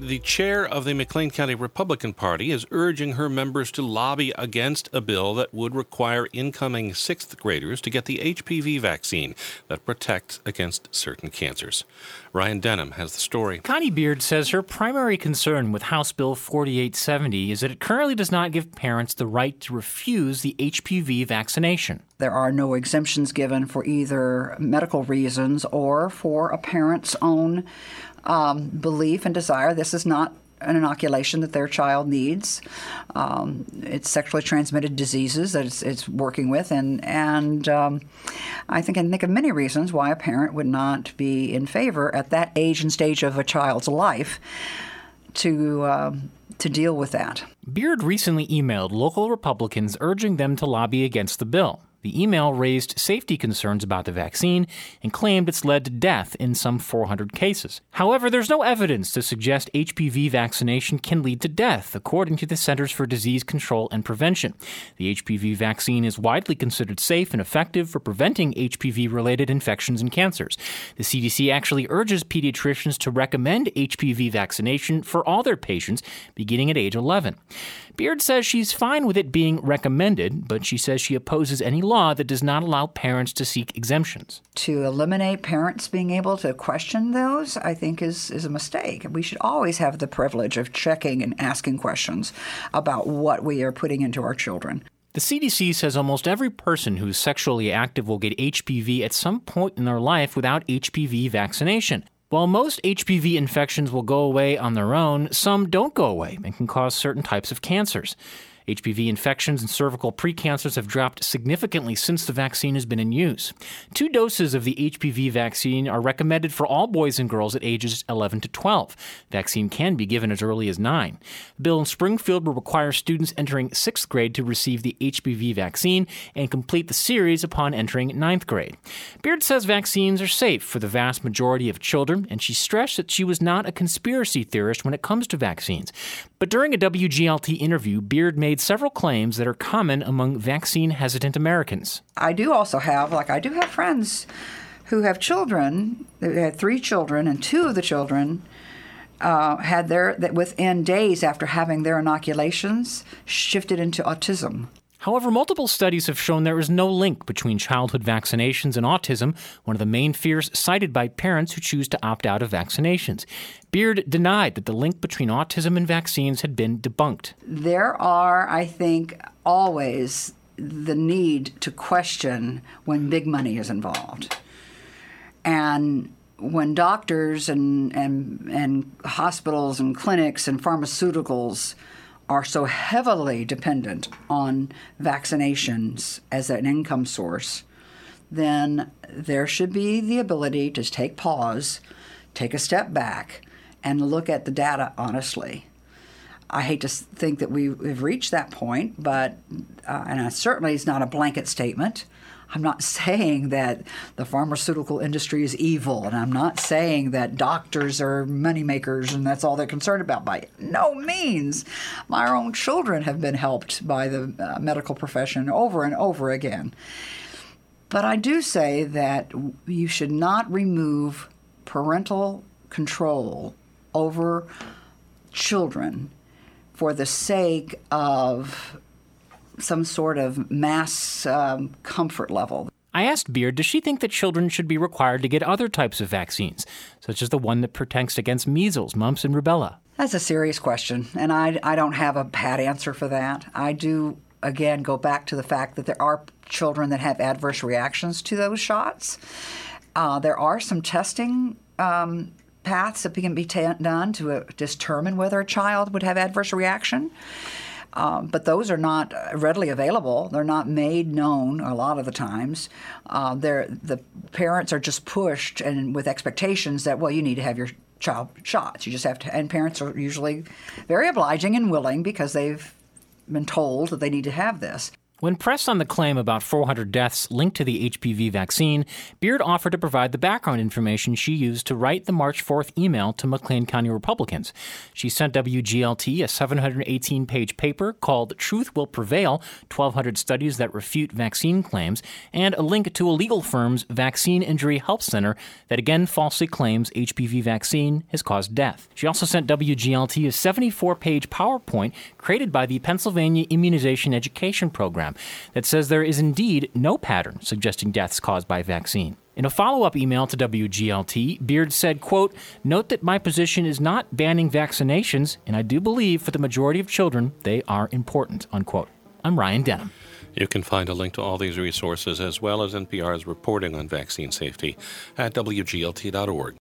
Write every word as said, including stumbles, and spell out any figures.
the chair of the McLean County Republican Party is urging her members to lobby against a bill that would require incoming sixth graders to get the H P V vaccine that protects against certain cancers. Ryan Denham has the story. Connie Beard says her primary concern with House Bill forty-eight seventy is that it currently does not give parents the right to refuse the H P V vaccination. There are no exemptions given for either medical reasons or for a parent's own um, belief and desire. This is not an inoculation that their child needs. Um, it's sexually transmitted diseases that it's, it's working with, and and um, I think I can think of many reasons why a parent would not be in favor at that age and stage of a child's life to uh, to deal with that. Beard recently emailed local Republicans urging them to lobby against the bill. The email raised safety concerns about the vaccine and claimed it's led to death in some four hundred cases. However, there's no evidence to suggest H P V vaccination can lead to death, according to the Centers for Disease Control and Prevention. The H P V vaccine is widely considered safe and effective for preventing H P V-related infections and cancers. The C D C actually urges pediatricians to recommend H P V vaccination for all their patients beginning at age eleven. Beard says she's fine with it being recommended, but she says she opposes any law that does not allow parents to seek exemptions. To eliminate parents being able to question those, I think, is, is a mistake. We should always have the privilege of checking and asking questions about what we are putting into our children. The C D C says almost every person who is sexually active will get H P V at some point in their life without H P V vaccination. While most H P V infections will go away on their own, some don't go away and can cause certain types of cancers. H P V infections and cervical precancers have dropped significantly since the vaccine has been in use. Two doses of the H P V vaccine are recommended for all boys and girls at ages eleven to twelve. Vaccine can be given as early as nine. The bill in Springfield will require students entering sixth grade to receive the H P V vaccine and complete the series upon entering ninth grade. Beard says vaccines are safe for the vast majority of children, and she stressed that she was not a conspiracy theorist when it comes to vaccines. But during a W G L T interview, Beard made several claims that are common among vaccine-hesitant Americans. I do also have, like I do have friends who have children, they had three children, and two of the children uh, had their, that within days after having their inoculations, shifted into autism. However, multiple studies have shown there is no link between childhood vaccinations and autism, one of the main fears cited by parents who choose to opt out of vaccinations. Beard denied that the link between autism and vaccines had been debunked. There are, I think, always the need to question when big money is involved. And when doctors and, and, and hospitals and clinics and pharmaceuticals are so heavily dependent on vaccinations as an income source, then there should be the ability to take pause, take a step back, and look at the data honestly. I hate to think that we've reached that point, but, uh, and I, certainly it's not a blanket statement. I'm not saying that the pharmaceutical industry is evil, and I'm not saying that doctors are moneymakers and that's all they're concerned about. By no means. My own children have been helped by the uh, medical profession over and over again. But I do say that you should not remove parental control over children for the sake of some sort of mass um, comfort level. I asked Beard, does she think that children should be required to get other types of vaccines, such as the one that protects against measles, mumps, and rubella? That's a serious question, and I, I don't have a pat answer for that. I do, again, go back to the fact that there are children that have adverse reactions to those shots. Uh, there are some testing um, paths that can be t- done to uh, determine whether a child would have adverse reaction. Um, but those are not readily available. They're not made known a lot of the times. Uh, they're, the parents are just pushed and with expectations that, well, you need to have your child shots. You just have to, and parents are usually very obliging and willing because they've been told that they need to have this. When pressed on the claim about four hundred deaths linked to the H P V vaccine, Beard offered to provide the background information she used to write the March fourth email to McLean County Republicans. She sent W G L T a seven hundred eighteen page paper called Truth Will Prevail, twelve hundred Studies That Refute Vaccine Claims, and a link to a legal firm's Vaccine Injury Help Center that again falsely claims H P V vaccine has caused death. She also sent W G L T a seventy-four page PowerPoint created by the Pennsylvania Immunization Education Program that says there is indeed no pattern suggesting deaths caused by vaccine. In a follow-up email to W G L T, Beard said, quote, "Note that my position is not banning vaccinations, and I do believe for the majority of children they are important," unquote. I'm Ryan Denham. You can find a link to all these resources as well as N P R's reporting on vaccine safety at W G L T dot org.